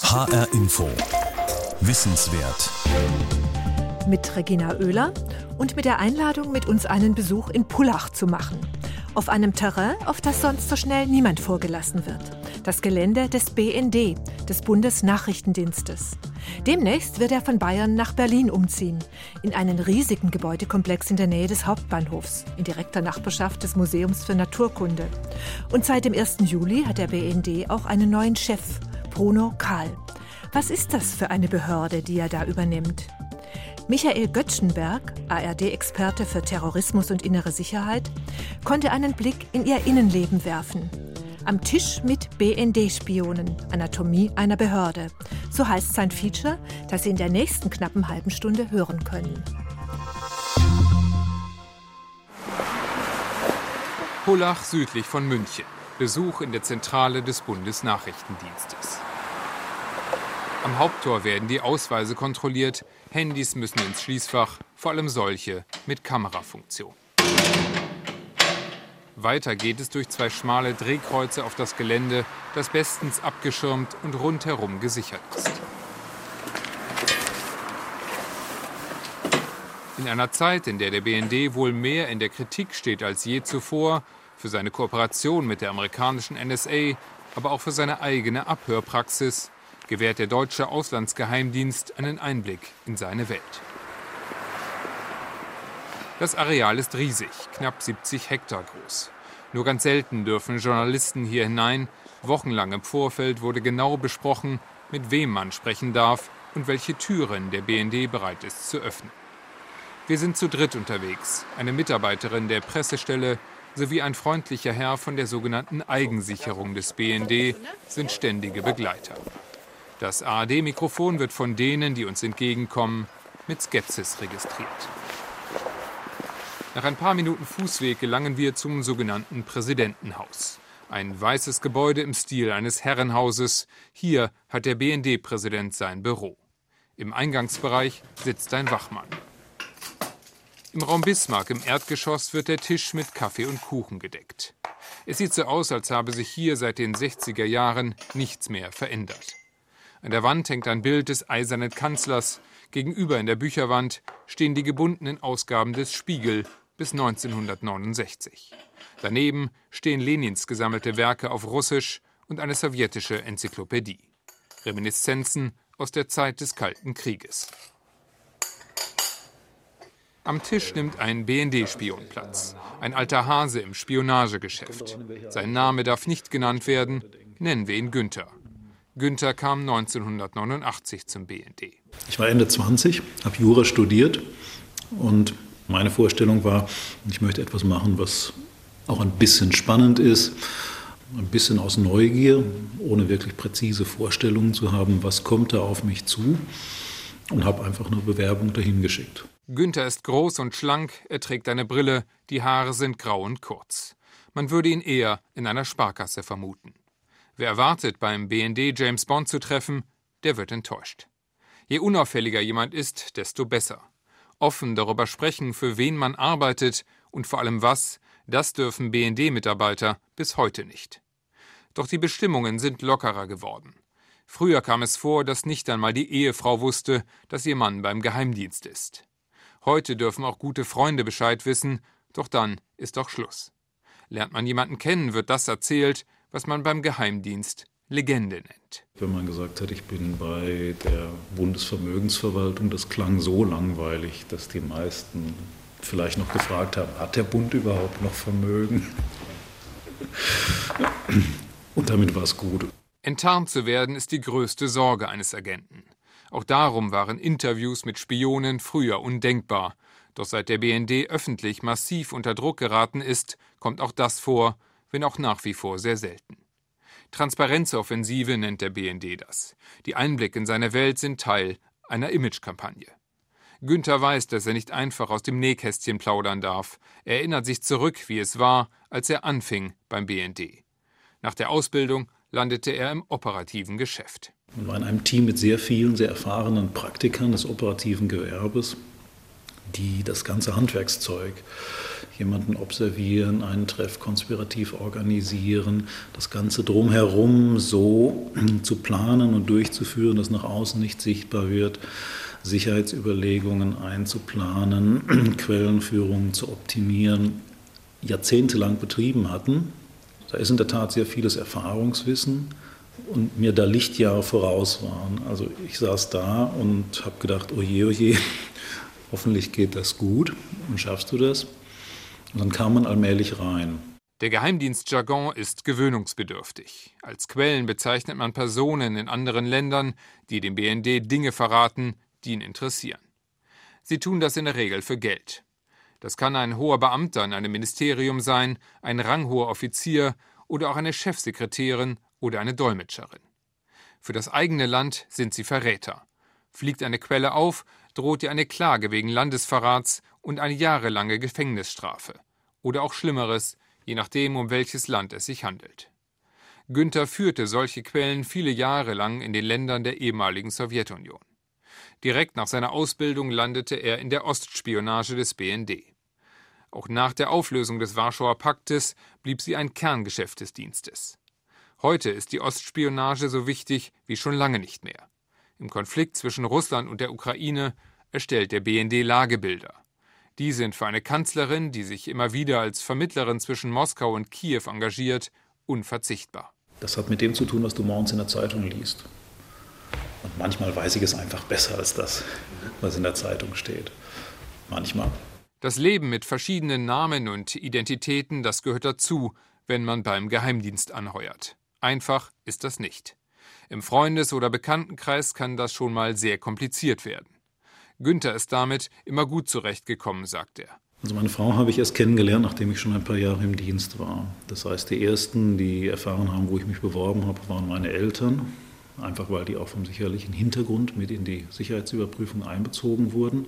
HR Info. Wissenswert. Mit Regina Oehler und mit der Einladung, mit uns einen Besuch in Pullach zu machen. Auf einem Terrain, auf das sonst so schnell niemand vorgelassen wird. Das Gelände des BND, des Bundesnachrichtendienstes. Demnächst wird er von Bayern nach Berlin umziehen, in einen riesigen Gebäudekomplex in der Nähe des Hauptbahnhofs, in direkter Nachbarschaft des Museums für Naturkunde. Und seit dem 1. Juli hat der BND auch einen neuen Chef, Bruno Kahl. Was ist das für eine Behörde, die er da übernimmt? Michael Göttschenberg, ARD-Experte für Terrorismus und innere Sicherheit, konnte einen Blick in ihr Innenleben werfen. Am Tisch mit BND-Spionen, Anatomie einer Behörde. So heißt sein Feature, das Sie in der nächsten knappen halben Stunde hören können. Pullach südlich von München. Besuch in der Zentrale des Bundesnachrichtendienstes. Am Haupttor werden die Ausweise kontrolliert, Handys müssen ins Schließfach, vor allem solche mit Kamerafunktion. Weiter geht es durch 2 schmale Drehkreuze auf das Gelände, das bestens abgeschirmt und rundherum gesichert ist. In einer Zeit, in der der BND wohl mehr in der Kritik steht als je zuvor, für seine Kooperation mit der amerikanischen NSA, aber auch für seine eigene Abhörpraxis, gewährt der deutsche Auslandsgeheimdienst einen Einblick in seine Welt. Das Areal ist riesig, knapp 70 Hektar groß. Nur ganz selten dürfen Journalisten hier hinein. Wochenlang im Vorfeld wurde genau besprochen, mit wem man sprechen darf und welche Türen der BND bereit ist zu öffnen. Wir sind zu dritt unterwegs, eine Mitarbeiterin der Pressestelle sowie ein freundlicher Herr von der sogenannten Eigensicherung des BND sind ständige Begleiter. Das ARD-Mikrofon wird von denen, die uns entgegenkommen, mit Skepsis registriert. Nach ein paar Minuten Fußweg gelangen wir zum sogenannten Präsidentenhaus. Ein weißes Gebäude im Stil eines Herrenhauses. Hier hat der BND-Präsident sein Büro. Im Eingangsbereich sitzt ein Wachmann. Im Raum Bismarck im Erdgeschoss wird der Tisch mit Kaffee und Kuchen gedeckt. Es sieht so aus, als habe sich hier seit den 60er Jahren nichts mehr verändert. An der Wand hängt ein Bild des Eisernen Kanzlers. Gegenüber in der Bücherwand stehen die gebundenen Ausgaben des Spiegel bis 1969. Daneben stehen Lenins gesammelte Werke auf Russisch und eine sowjetische Enzyklopädie. Reminiszenzen aus der Zeit des Kalten Krieges. Am Tisch nimmt ein BND-Spion Platz. Ein alter Hase im Spionagegeschäft. Sein Name darf nicht genannt werden, nennen wir ihn Günther. Günther kam 1989 zum BND. Ich war Ende 20, habe Jura studiert und meine Vorstellung war, ich möchte etwas machen, was auch ein bisschen spannend ist, ein bisschen aus Neugier, ohne wirklich präzise Vorstellungen zu haben, was kommt da auf mich zu, und habe einfach eine Bewerbung dahin geschickt. Günther ist groß und schlank, er trägt eine Brille, die Haare sind grau und kurz. Man würde ihn eher in einer Sparkasse vermuten. Wer erwartet, beim BND James Bond zu treffen, der wird enttäuscht. Je unauffälliger jemand ist, desto besser. Offen darüber sprechen, für wen man arbeitet und vor allem was, das dürfen BND-Mitarbeiter bis heute nicht. Doch die Bestimmungen sind lockerer geworden. Früher kam es vor, dass nicht einmal die Ehefrau wusste, dass ihr Mann beim Geheimdienst ist. Heute dürfen auch gute Freunde Bescheid wissen, doch dann ist auch Schluss. Lernt man jemanden kennen, wird das erzählt, was man beim Geheimdienst Legende nennt. Wenn man gesagt hat, ich bin bei der Bundesvermögensverwaltung, das klang so langweilig, dass die meisten vielleicht noch gefragt haben, hat der Bund überhaupt noch Vermögen? Und damit war es gut. Enttarnt zu werden ist die größte Sorge eines Agenten. Auch darum waren Interviews mit Spionen früher undenkbar. Doch seit der BND öffentlich massiv unter Druck geraten ist, kommt auch das vor, wenn auch nach wie vor sehr selten. Transparenzoffensive nennt der BND das. Die Einblicke in seine Welt sind Teil einer Imagekampagne. Günther weiß, dass er nicht einfach aus dem Nähkästchen plaudern darf. Er erinnert sich zurück, wie es war, als er anfing beim BND. Nach der Ausbildung landete er im operativen Geschäft. Man war in einem Team mit sehr vielen, sehr erfahrenen Praktikern des operativen Gewerbes. die das ganze Handwerkszeug, jemanden observieren, einen Treff konspirativ organisieren, das Ganze drumherum so zu planen und durchzuführen, dass nach außen nicht sichtbar wird, Sicherheitsüberlegungen einzuplanen, Quellenführungen zu optimieren, jahrzehntelang betrieben hatten. Da ist in der Tat sehr vieles Erfahrungswissen und mir da Lichtjahre voraus waren. Also ich saß da und habe gedacht, oje, hoffentlich geht das gut und schaffst du das. Und dann kam man allmählich rein. Der Geheimdienstjargon ist gewöhnungsbedürftig. Als Quellen bezeichnet man Personen in anderen Ländern, die dem BND Dinge verraten, die ihn interessieren. Sie tun das in der Regel für Geld. Das kann ein hoher Beamter in einem Ministerium sein, ein ranghoher Offizier oder auch eine Chefsekretärin oder eine Dolmetscherin. Für das eigene Land sind sie Verräter. Fliegt eine Quelle auf, droht ihr eine Klage wegen Landesverrats und eine jahrelange Gefängnisstrafe. Oder auch Schlimmeres, je nachdem, um welches Land es sich handelt. Günther führte solche Quellen viele Jahre lang in den Ländern der ehemaligen Sowjetunion. Direkt nach seiner Ausbildung landete er in der Ostspionage des BND. Auch nach der Auflösung des Warschauer Paktes blieb sie ein Kerngeschäft des Dienstes. Heute ist die Ostspionage so wichtig wie schon lange nicht mehr. Im Konflikt zwischen Russland und der Ukraine erstellt der BND Lagebilder. Die sind für eine Kanzlerin, die sich immer wieder als Vermittlerin zwischen Moskau und Kiew engagiert, unverzichtbar. Das hat mit dem zu tun, was du morgens in der Zeitung liest. Und manchmal weiß ich es einfach besser als das, was in der Zeitung steht. Manchmal. Das Leben mit verschiedenen Namen und Identitäten, das gehört dazu, wenn man beim Geheimdienst anheuert. Einfach ist das nicht. Im Freundes- oder Bekanntenkreis kann das schon mal sehr kompliziert werden. Günther ist damit immer gut zurechtgekommen, sagt er. Also meine Frau habe ich erst kennengelernt, nachdem ich schon ein paar Jahre im Dienst war. Das heißt, die Ersten, die erfahren haben, wo ich mich beworben habe, waren meine Eltern. Einfach weil die auch vom sicherlichen Hintergrund mit in die Sicherheitsüberprüfung einbezogen wurden.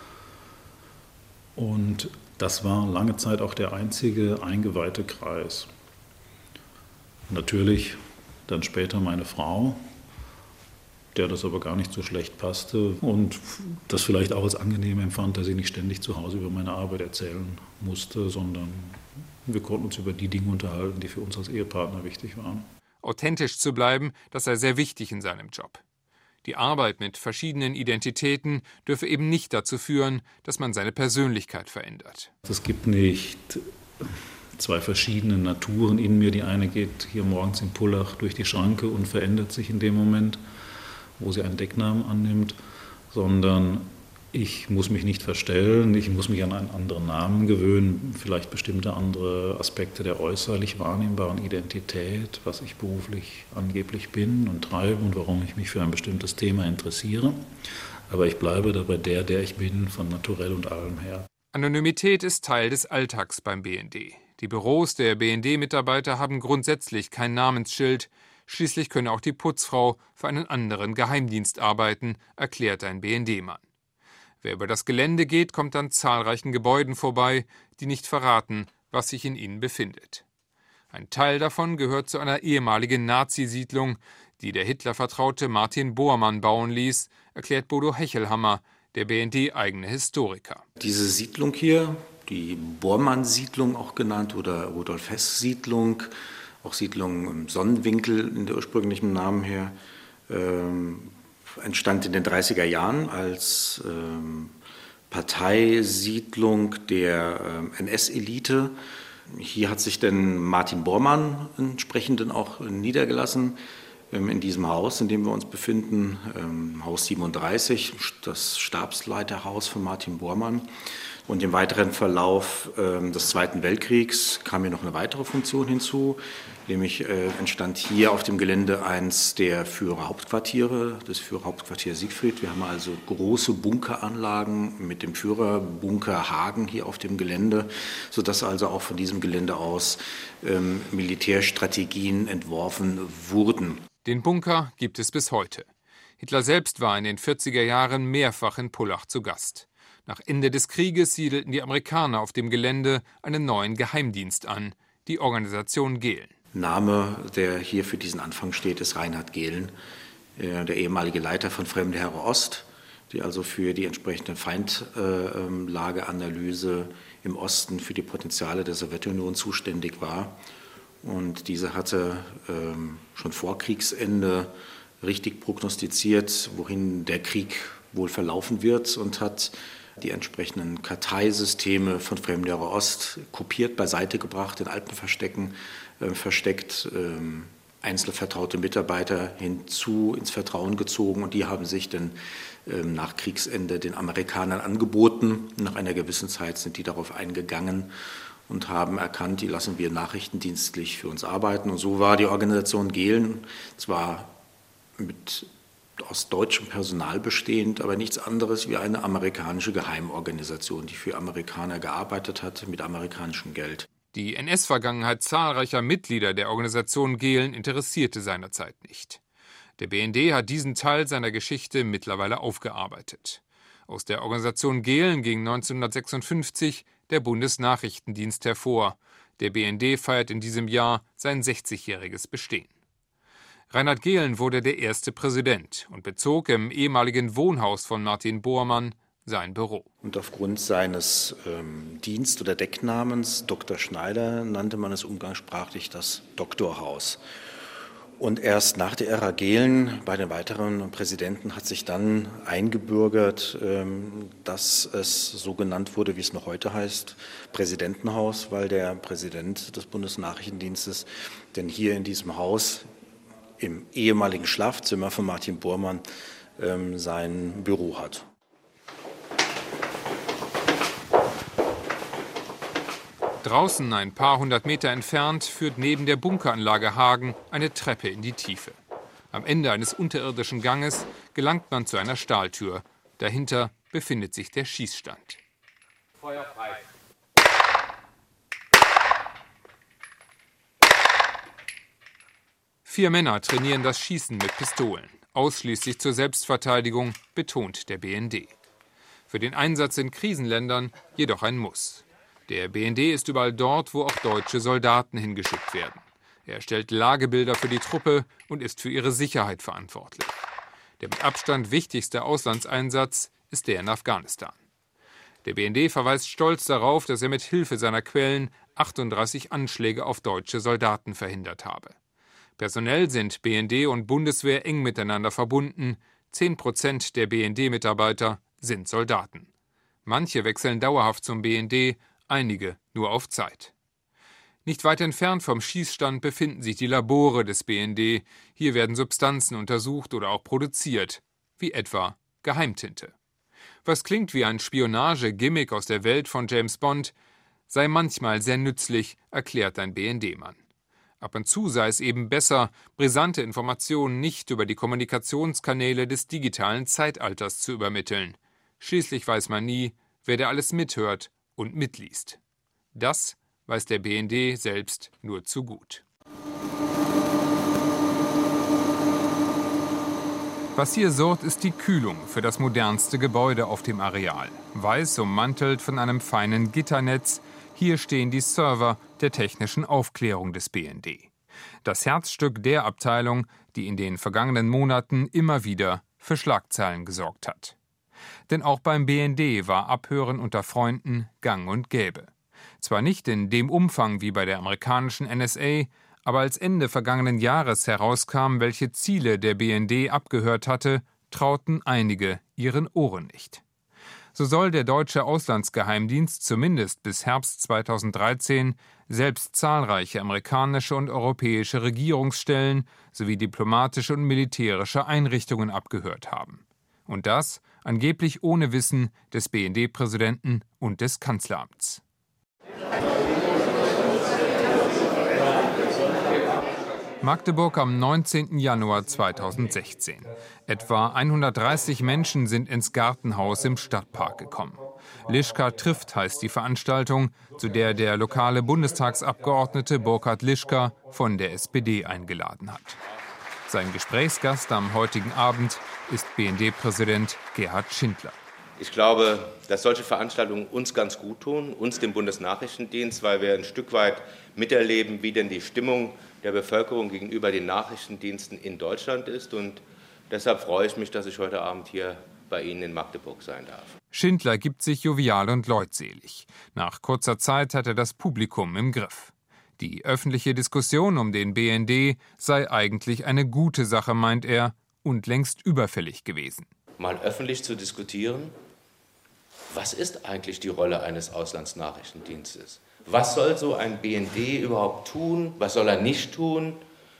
Und das war lange Zeit auch der einzige eingeweihte Kreis. Natürlich dann später meine Frau, der das aber gar nicht so schlecht passte und das vielleicht auch als angenehm empfand, dass ich nicht ständig zu Hause über meine Arbeit erzählen musste, sondern wir konnten uns über die Dinge unterhalten, die für uns als Ehepartner wichtig waren. Authentisch zu bleiben, das sei sehr wichtig in seinem Job. Die Arbeit mit verschiedenen Identitäten dürfe eben nicht dazu führen, dass man seine Persönlichkeit verändert. Es gibt nicht zwei verschiedene Naturen in mir. Die eine geht hier morgens in Pullach durch die Schranke und verändert sich in dem Moment, wo sie einen Decknamen annimmt, sondern ich muss mich nicht verstellen, ich muss mich an einen anderen Namen gewöhnen, vielleicht bestimmte andere Aspekte der äußerlich wahrnehmbaren Identität, was ich beruflich angeblich bin und treibe und warum ich mich für ein bestimmtes Thema interessiere. Aber ich bleibe dabei der ich bin, von naturell und allem her. Anonymität ist Teil des Alltags beim BND. Die Büros der BND-Mitarbeiter haben grundsätzlich kein Namensschild. Schließlich könne auch die Putzfrau für einen anderen Geheimdienst arbeiten, erklärt ein BND-Mann. Wer über das Gelände geht, kommt an zahlreichen Gebäuden vorbei, die nicht verraten, was sich in ihnen befindet. Ein Teil davon gehört zu einer ehemaligen Nazi-Siedlung, die der Hitler-Vertraute Martin Bormann bauen ließ, erklärt Bodo Hechelhammer, der BND-eigene Historiker. Diese Siedlung hier, die Bormann-Siedlung auch genannt oder Rudolf-Hess-Siedlung, auch Siedlung im Sonnenwinkel in der ursprünglichen Namen her, entstand in den 30er Jahren als Parteisiedlung der NS-Elite. Hier hat sich dann Martin Bormann entsprechend auch niedergelassen in diesem Haus, in dem wir uns befinden, Haus 37, das Stabsleiterhaus von Martin Bormann. Und im weiteren Verlauf des Zweiten Weltkriegs kam hier noch eine weitere Funktion hinzu, nämlich entstand hier auf dem Gelände eins der Führerhauptquartiere, das Führerhauptquartier Siegfried. Wir haben also große Bunkeranlagen mit dem Führerbunker Hagen hier auf dem Gelände, sodass also auch von diesem Gelände aus Militärstrategien entworfen wurden. Den Bunker gibt es bis heute. Hitler selbst war in den 40er Jahren mehrfach in Pullach zu Gast. Nach Ende des Krieges siedelten die Amerikaner auf dem Gelände einen neuen Geheimdienst an, die Organisation Gehlen. Name, der hier für diesen Anfang steht, ist Reinhard Gehlen, der ehemalige Leiter von Fremde Heere Ost, die also für die entsprechende Feindlageanalyse im Osten für die Potenziale der Sowjetunion zuständig war. Und diese hatte schon vor Kriegsende richtig prognostiziert, wohin der Krieg wohl verlaufen wird, und hat die entsprechenden Karteisysteme von Fremdlehrer Ost kopiert, beiseite gebracht, in Alpenverstecken versteckt, einzelne vertraute Mitarbeiter hinzu ins Vertrauen gezogen, und die haben sich dann nach Kriegsende den Amerikanern angeboten. Nach einer gewissen Zeit sind die darauf eingegangen und haben erkannt, die lassen wir nachrichtendienstlich für uns arbeiten. Und so war die Organisation Gehlen zwar aus deutschem Personal bestehend, aber nichts anderes wie eine amerikanische Geheimorganisation, die für Amerikaner gearbeitet hat mit amerikanischem Geld. Die NS-Vergangenheit zahlreicher Mitglieder der Organisation Gehlen interessierte seinerzeit nicht. Der BND hat diesen Teil seiner Geschichte mittlerweile aufgearbeitet. Aus der Organisation Gehlen ging 1956 der Bundesnachrichtendienst hervor. Der BND feiert in diesem Jahr sein 60-jähriges Bestehen. Reinhard Gehlen wurde der erste Präsident und bezog im ehemaligen Wohnhaus von Martin Bormann sein Büro. Und aufgrund seines Dienst- oder Decknamens Dr. Schneider nannte man es umgangssprachlich das Doktorhaus. Und erst nach der Ära Gehlen bei den weiteren Präsidenten hat sich dann eingebürgert, dass es so genannt wurde, wie es noch heute heißt, Präsidentenhaus, weil der Präsident des Bundesnachrichtendienstes denn hier in diesem Haus im ehemaligen Schlafzimmer von Martin Bormann sein Büro hat. Draußen, ein paar hundert Meter entfernt, führt neben der Bunkeranlage Hagen eine Treppe in die Tiefe. Am Ende eines unterirdischen Ganges gelangt man zu einer Stahltür. Dahinter befindet sich der Schießstand. Feuer frei. Vier Männer trainieren das Schießen mit Pistolen. Ausschließlich zur Selbstverteidigung, betont der BND. Für den Einsatz in Krisenländern jedoch ein Muss. Der BND ist überall dort, wo auch deutsche Soldaten hingeschickt werden. Er erstellt Lagebilder für die Truppe und ist für ihre Sicherheit verantwortlich. Der mit Abstand wichtigste Auslandseinsatz ist der in Afghanistan. Der BND verweist stolz darauf, dass er mit Hilfe seiner Quellen 38 Anschläge auf deutsche Soldaten verhindert habe. Personell sind BND und Bundeswehr eng miteinander verbunden. 10% der BND-Mitarbeiter sind Soldaten. Manche wechseln dauerhaft zum BND, einige nur auf Zeit. Nicht weit entfernt vom Schießstand befinden sich die Labore des BND. Hier werden Substanzen untersucht oder auch produziert, wie etwa Geheimtinte. Was klingt wie ein Spionage-Gimmick aus der Welt von James Bond, sei manchmal sehr nützlich, erklärt ein BND-Mann. Ab und zu sei es eben besser, brisante Informationen nicht über die Kommunikationskanäle des digitalen Zeitalters zu übermitteln. Schließlich weiß man nie, wer da alles mithört und mitliest. Das weiß der BND selbst nur zu gut. Was hier sorgt, ist die Kühlung für das modernste Gebäude auf dem Areal. Weiß ummantelt von einem feinen Gitternetz. Hier stehen die Server der technischen Aufklärung des BND. Das Herzstück der Abteilung, die in den vergangenen Monaten immer wieder für Schlagzeilen gesorgt hat. Denn auch beim BND war Abhören unter Freunden gang und gäbe. Zwar nicht in dem Umfang wie bei der amerikanischen NSA, aber als Ende vergangenen Jahres herauskam, welche Ziele der BND abgehört hatte, trauten einige ihren Ohren nicht. So soll der deutsche Auslandsgeheimdienst zumindest bis Herbst 2013 selbst zahlreiche amerikanische und europäische Regierungsstellen sowie diplomatische und militärische Einrichtungen abgehört haben. Und das angeblich ohne Wissen des BND-Präsidenten und des Kanzleramts. Magdeburg am 19. Januar 2016. Etwa 130 Menschen sind ins Gartenhaus im Stadtpark gekommen. Lischka trifft heißt die Veranstaltung, zu der der lokale Bundestagsabgeordnete Burkhard Lischka von der SPD eingeladen hat. Sein Gesprächsgast am heutigen Abend ist BND-Präsident Gerhard Schindler. Ich glaube, dass solche Veranstaltungen uns ganz gut tun, uns dem Bundesnachrichtendienst, weil wir ein Stück weit miterleben, wie denn die Stimmung der Bevölkerung gegenüber den Nachrichtendiensten in Deutschland ist. Und deshalb freue ich mich, dass ich heute Abend hier bei Ihnen in Magdeburg sein darf. Schindler gibt sich jovial und leutselig. Nach kurzer Zeit hat er das Publikum im Griff. Die öffentliche Diskussion um den BND sei eigentlich eine gute Sache, meint er, und längst überfällig gewesen. Mal öffentlich zu diskutieren, was ist eigentlich die Rolle eines Auslandsnachrichtendienstes? Was soll so ein BND überhaupt tun? Was soll er nicht tun?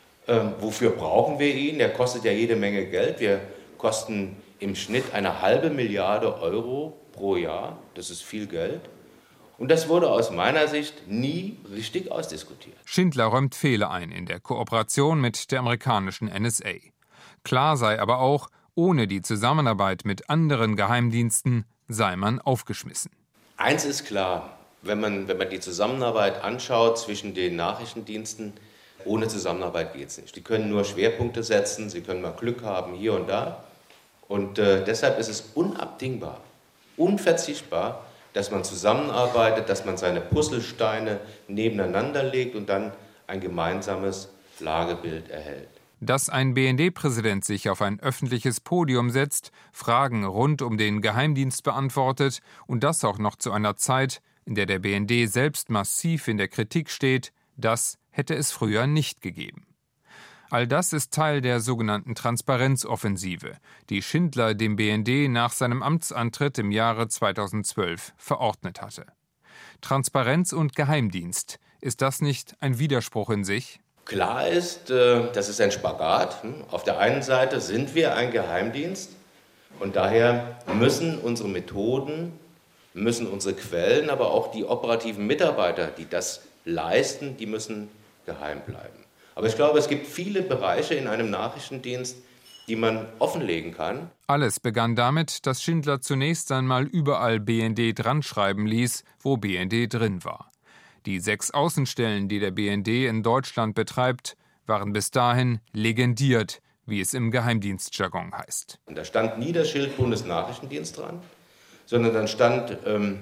Wofür brauchen wir ihn? Der kostet ja jede Menge Geld. Wir kosten im Schnitt 1,5 Milliarde Euro pro Jahr. Das ist viel Geld. Und das wurde aus meiner Sicht nie richtig ausdiskutiert. Schindler räumt Fehler ein in der Kooperation mit der amerikanischen NSA. Klar sei aber auch, ohne die Zusammenarbeit mit anderen Geheimdiensten sei man aufgeschmissen. Eins ist klar, wenn man die Zusammenarbeit anschaut zwischen den Nachrichtendiensten, ohne Zusammenarbeit geht es nicht. Die können nur Schwerpunkte setzen, sie können mal Glück haben hier und da. Und deshalb ist es unabdingbar, unverzichtbar, dass man zusammenarbeitet, dass man seine Puzzlesteine nebeneinander legt und dann ein gemeinsames Lagebild erhält. Dass ein BND-Präsident sich auf ein öffentliches Podium setzt, Fragen rund um den Geheimdienst beantwortet und das auch noch zu einer Zeit, in der der BND selbst massiv in der Kritik steht, das hätte es früher nicht gegeben. All das ist Teil der sogenannten Transparenzoffensive, die Schindler dem BND nach seinem Amtsantritt im Jahre 2012 verordnet hatte. Transparenz und Geheimdienst, ist das nicht ein Widerspruch in sich? Klar ist, das ist ein Spagat. Auf der einen Seite sind wir ein Geheimdienst und daher müssen unsere Methoden, müssen unsere Quellen, aber auch die operativen Mitarbeiter, die das leisten, die müssen geheim bleiben. Aber ich glaube, es gibt viele Bereiche in einem Nachrichtendienst, die man offenlegen kann. Alles begann damit, dass Schindler zunächst einmal überall BND dranschreiben ließ, wo BND drin war. Die 6 Außenstellen, die der BND in Deutschland betreibt, waren bis dahin legendiert, wie es im Geheimdienstjargon heißt. Und da stand nie das Schild Bundesnachrichtendienst dran, sondern dann stand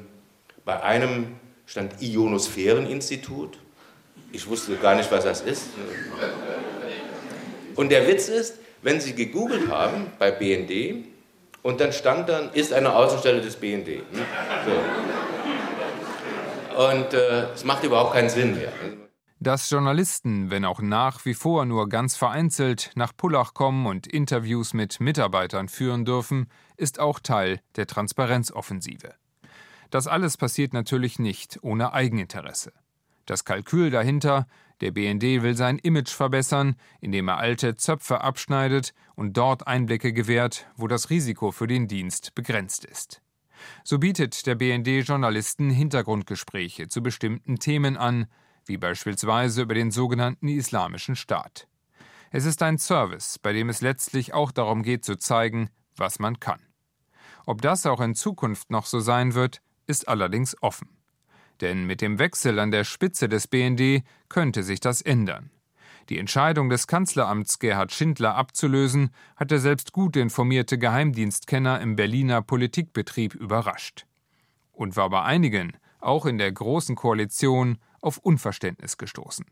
bei einem Ionosphäreninstitut. Ich wusste gar nicht, was das ist. Und der Witz ist, wenn Sie gegoogelt haben bei BND und dann stand ist eine Außenstelle des BND. So. Und es macht überhaupt keinen Sinn mehr. Dass Journalisten, wenn auch nach wie vor nur ganz vereinzelt, nach Pullach kommen und Interviews mit Mitarbeitern führen dürfen, ist auch Teil der Transparenzoffensive. Das alles passiert natürlich nicht ohne Eigeninteresse. Das Kalkül dahinter, der BND will sein Image verbessern, indem er alte Zöpfe abschneidet und dort Einblicke gewährt, wo das Risiko für den Dienst begrenzt ist. So bietet der BND Journalisten Hintergrundgespräche zu bestimmten Themen an, wie beispielsweise über den sogenannten Islamischen Staat. Es ist ein Service, bei dem es letztlich auch darum geht zu zeigen, was man kann. Ob das auch in Zukunft noch so sein wird, ist allerdings offen. Denn mit dem Wechsel an der Spitze des BND könnte sich das ändern. Die Entscheidung des Kanzleramts Gerhard Schindler abzulösen, hatte selbst gut informierte Geheimdienstkenner im Berliner Politikbetrieb überrascht. Und war bei einigen, auch in der Großen Koalition, auf Unverständnis gestoßen.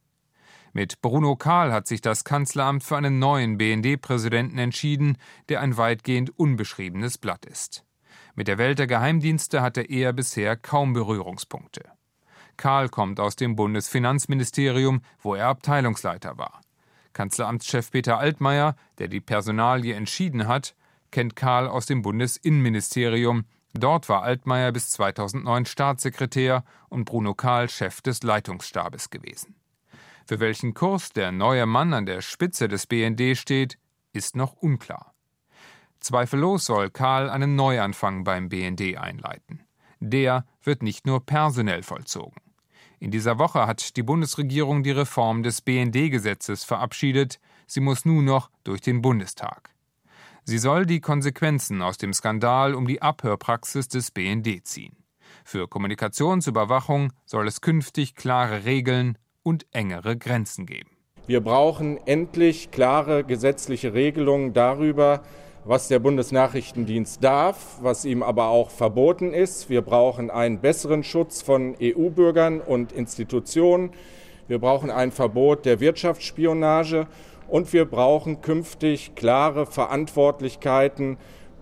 Mit Bruno Kahl hat sich das Kanzleramt für einen neuen BND-Präsidenten entschieden, der ein weitgehend unbeschriebenes Blatt ist. Mit der Welt der Geheimdienste hatte er bisher kaum Berührungspunkte. Kahl kommt aus dem Bundesfinanzministerium, wo er Abteilungsleiter war. Kanzleramtschef Peter Altmaier, der die Personalie entschieden hat, kennt Kahl aus dem Bundesinnenministerium. Dort war Altmaier bis 2009 Staatssekretär und Bruno Kahl Chef des Leitungsstabes gewesen. Für welchen Kurs der neue Mann an der Spitze des BND steht, ist noch unklar. Zweifellos soll Kahl einen Neuanfang beim BND einleiten. Der wird nicht nur personell vollzogen. In dieser Woche hat die Bundesregierung die Reform des BND-Gesetzes verabschiedet. Sie muss nun noch durch den Bundestag. Sie soll die Konsequenzen aus dem Skandal um die Abhörpraxis des BND ziehen. Für Kommunikationsüberwachung soll es künftig klare Regeln und engere Grenzen geben. Wir brauchen endlich klare gesetzliche Regelungen darüber, was der Bundesnachrichtendienst darf, was ihm aber auch verboten ist. Wir brauchen einen besseren Schutz von EU-Bürgern und Institutionen. Wir brauchen ein Verbot der Wirtschaftsspionage und wir brauchen künftig klare Verantwortlichkeiten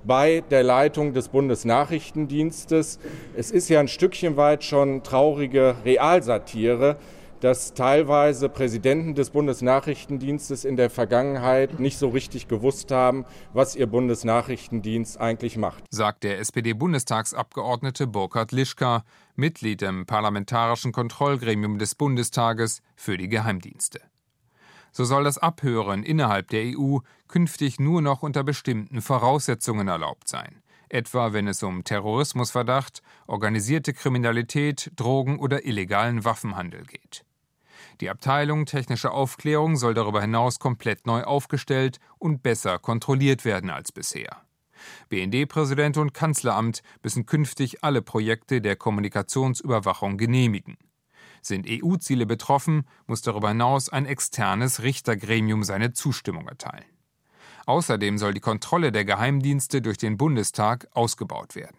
bei der Leitung des Bundesnachrichtendienstes. Es ist ja ein Stückchen weit schon traurige Realsatire, dass teilweise Präsidenten des Bundesnachrichtendienstes in der Vergangenheit nicht so richtig gewusst haben, was ihr Bundesnachrichtendienst eigentlich macht. Sagt der SPD-Bundestagsabgeordnete Burkhard Lischka, Mitglied im Parlamentarischen Kontrollgremium des Bundestages für die Geheimdienste. So soll das Abhören innerhalb der EU künftig nur noch unter bestimmten Voraussetzungen erlaubt sein. Etwa wenn es um Terrorismusverdacht, organisierte Kriminalität, Drogen oder illegalen Waffenhandel geht. Die Abteilung Technische Aufklärung soll darüber hinaus komplett neu aufgestellt und besser kontrolliert werden als bisher. BND-Präsident und Kanzleramt müssen künftig alle Projekte der Kommunikationsüberwachung genehmigen. Sind EU-Ziele betroffen, muss darüber hinaus ein externes Richtergremium seine Zustimmung erteilen. Außerdem soll die Kontrolle der Geheimdienste durch den Bundestag ausgebaut werden.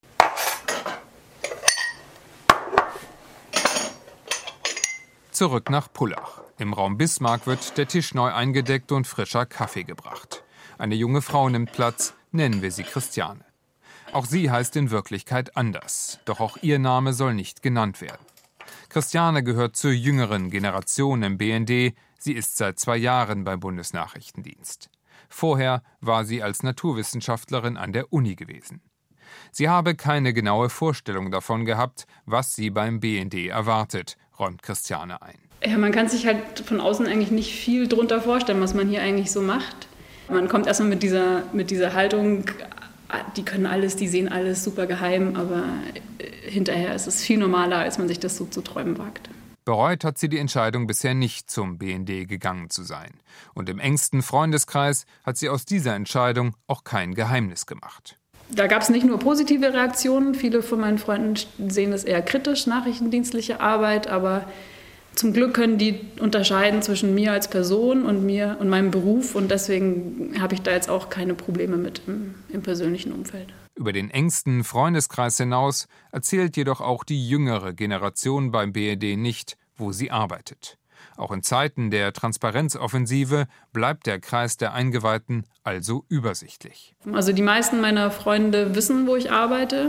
Zurück nach Pullach. Im Raum Bismarck wird der Tisch neu eingedeckt und frischer Kaffee gebracht. Eine junge Frau nimmt Platz, nennen wir sie Christiane. Auch sie heißt in Wirklichkeit anders, doch auch ihr Name soll nicht genannt werden. Christiane gehört zur jüngeren Generation im BND, sie ist seit 2 Jahren beim Bundesnachrichtendienst. Vorher war sie als Naturwissenschaftlerin an der Uni gewesen. Sie habe keine genaue Vorstellung davon gehabt, was sie beim BND erwartet, räumt Christiane ein. Ja, man kann sich halt von außen eigentlich nicht viel drunter vorstellen, was man hier eigentlich so macht. Man kommt erstmal mit dieser Haltung, die können alles, die sehen alles super geheim, aber hinterher ist es viel normaler, als man sich das so zu träumen wagt. Bereut hat sie die Entscheidung bisher nicht, zum BND gegangen zu sein. Und im engsten Freundeskreis hat sie aus dieser Entscheidung auch kein Geheimnis gemacht. Da gab es nicht nur positive Reaktionen, viele von meinen Freunden sehen es eher kritisch, nachrichtendienstliche Arbeit, aber zum Glück können die unterscheiden zwischen mir als Person und mir und meinem Beruf und deswegen habe ich da jetzt auch keine Probleme mit im persönlichen Umfeld. Über den engsten Freundeskreis hinaus erzählt jedoch auch die jüngere Generation beim BND nicht, wo sie arbeitet. Auch in Zeiten der Transparenzoffensive bleibt der Kreis der Eingeweihten also übersichtlich. Also die meisten meiner Freunde wissen, wo ich arbeite.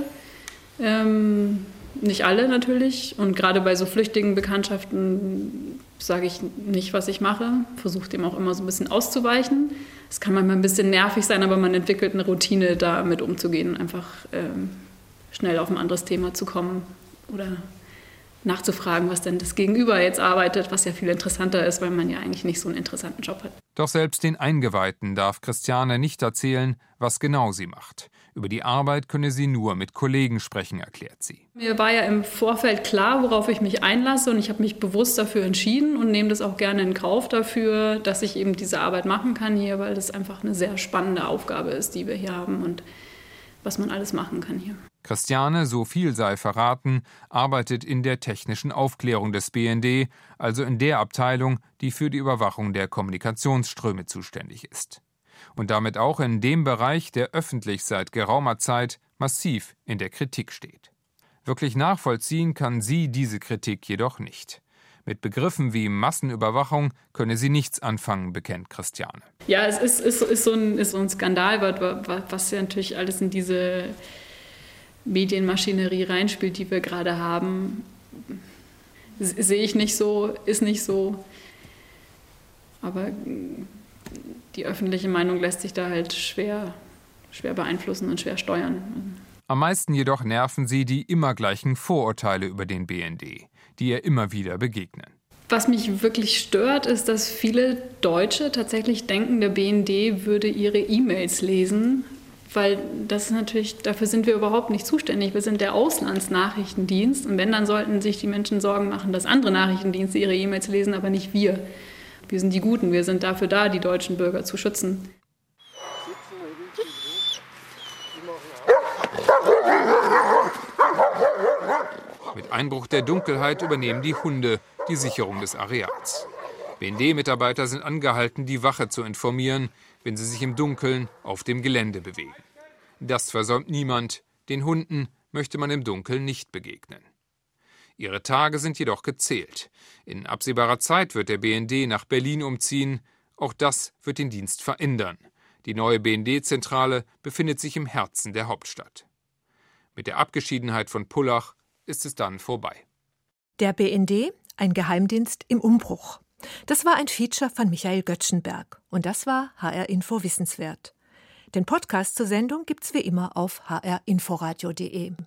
Nicht alle natürlich. Und gerade bei so flüchtigen Bekanntschaften sage ich nicht, was ich mache. Versuche dem auch immer so ein bisschen auszuweichen. Es kann manchmal ein bisschen nervig sein, aber man entwickelt eine Routine, damit umzugehen, einfach schnell auf ein anderes Thema zu kommen oder nachzufragen, was denn das Gegenüber jetzt arbeitet, was ja viel interessanter ist, weil man ja eigentlich nicht so einen interessanten Job hat. Doch selbst den Eingeweihten darf Christiane nicht erzählen, was genau sie macht. Über die Arbeit könne sie nur mit Kollegen sprechen, erklärt sie. Mir war ja im Vorfeld klar, worauf ich mich einlasse und ich habe mich bewusst dafür entschieden und nehme das auch gerne in Kauf dafür, dass ich eben diese Arbeit machen kann hier, weil das einfach eine sehr spannende Aufgabe ist, die wir hier haben und was man alles machen kann hier. Christiane, so viel sei verraten, arbeitet in der technischen Aufklärung des BND, also in der Abteilung, die für die Überwachung der Kommunikationsströme zuständig ist. Und damit auch in dem Bereich, der öffentlich seit geraumer Zeit massiv in der Kritik steht. Wirklich nachvollziehen kann sie diese Kritik jedoch nicht. Mit Begriffen wie Massenüberwachung könne sie nichts anfangen, bekennt Christiane. Ja, es ist so ein Skandal, was ja natürlich alles in diese Medienmaschinerie reinspielt, die wir gerade haben. Sehe ich nicht so, ist nicht so. Aber die öffentliche Meinung lässt sich da halt schwer beeinflussen und schwer steuern. Am meisten jedoch nerven sie die immer gleichen Vorurteile über den BND, die ihr immer wieder begegnen. Was mich wirklich stört, ist, dass viele Deutsche tatsächlich denken, der BND würde ihre E-Mails lesen, weil das ist natürlich, dafür sind wir überhaupt nicht zuständig. Wir sind der Auslandsnachrichtendienst und wenn, dann sollten sich die Menschen Sorgen machen, dass andere Nachrichtendienste ihre E-Mails lesen, aber nicht wir. Wir sind die Guten, wir sind dafür da, die deutschen Bürger zu schützen. Mit Einbruch der Dunkelheit übernehmen die Hunde die Sicherung des Areals. BND-Mitarbeiter sind angehalten, die Wache zu informieren, wenn sie sich im Dunkeln auf dem Gelände bewegen. Das versäumt niemand, den Hunden möchte man im Dunkeln nicht begegnen. Ihre Tage sind jedoch gezählt. In absehbarer Zeit wird der BND nach Berlin umziehen. Auch das wird den Dienst verändern. Die neue BND-Zentrale befindet sich im Herzen der Hauptstadt. Mit der Abgeschiedenheit von Pullach ist es dann vorbei. Der BND, ein Geheimdienst im Umbruch. Das war ein Feature von Michael Göttschenberg. Und das war HR Info Wissenswert. Den Podcast zur Sendung gibt's wie immer auf hrinforadio.de.